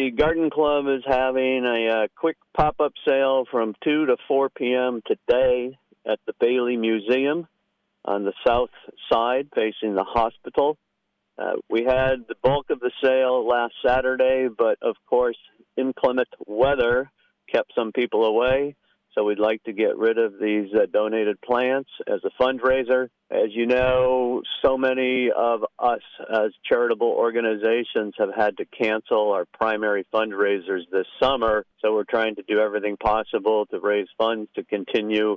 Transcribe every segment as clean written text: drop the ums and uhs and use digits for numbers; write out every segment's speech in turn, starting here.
The Garden Club is having a quick pop-up sale from 2 to 4 p.m. today at the Bailey Museum on the south side facing the hospital. We had the bulk of the sale last Saturday, but of course inclement weather kept some people away. So we'd like to get rid of these donated plants as a fundraiser. As you know, so many of us as charitable organizations have had to cancel our primary fundraisers this summer. So we're trying to do everything possible to raise funds to continue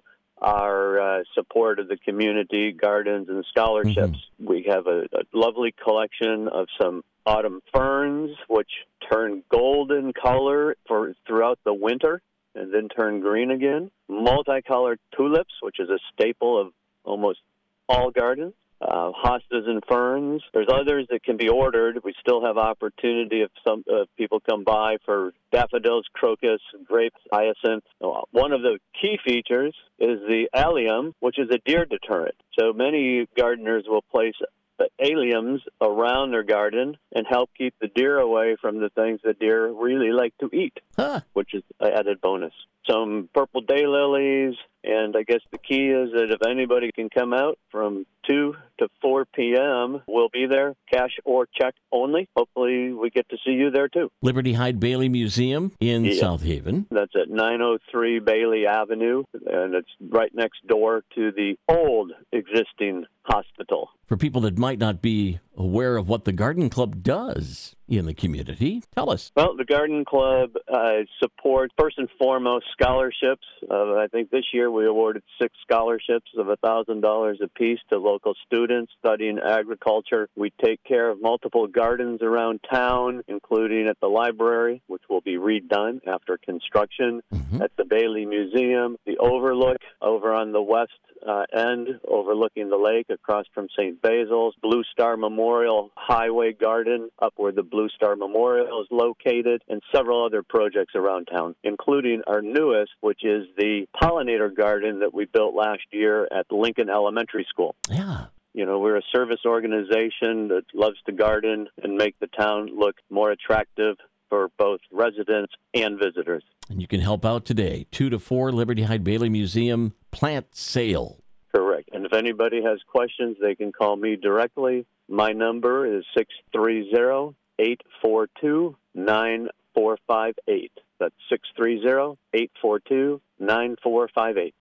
our support of the community, gardens, and scholarships. Mm-hmm. We have a lovely collection of some autumn ferns, which turn golden color throughout the winter and then turn green again. Multicolored tulips, which is a staple of almost all gardens. Hostas and ferns. There's others that can be ordered. We still have opportunity if some people come by for daffodils, crocus, grapes, hyacinth. One of the key features is the allium, which is a deer deterrent. So many gardeners will place alliums around their garden and help keep the deer away from the things that deer really like to eat, which is an added bonus. Some purple daylilies, and I guess the key is that if anybody can come out from 2 to 4 p.m., we'll be there, cash or check only. Hopefully we get to see you there too. Liberty Hyde Bailey Museum in South Haven. That's at 903 Bailey Avenue, and it's right next door to the old existing hospital. For people that might not be aware of what the Garden Club does in the community, tell us. Well, the Garden Club supports, first and foremost, scholarships. I think this year we awarded 6 scholarships of $1,000 apiece to local students studying agriculture. We take care of multiple gardens around town, including at the library, which will be redone after construction, at the Bailey Museum, the Overlook over on the west end, overlooking the lake across from St. Basil's, Blue Star Memorial Highway Garden, up where the Blue Star Memorial is located, and several other projects around town, including our newest, which is the pollinator garden that we built last year at Lincoln Elementary School. Yeah. You know, we're a service organization that loves to garden and make the town look more attractive for both residents and visitors. And you can help out today. 2 to 4 Liberty Hyde Bailey Museum plant sale. Correct. And if anybody has questions, they can call me directly. My number is 630-842-9458. That's 630-842-9458.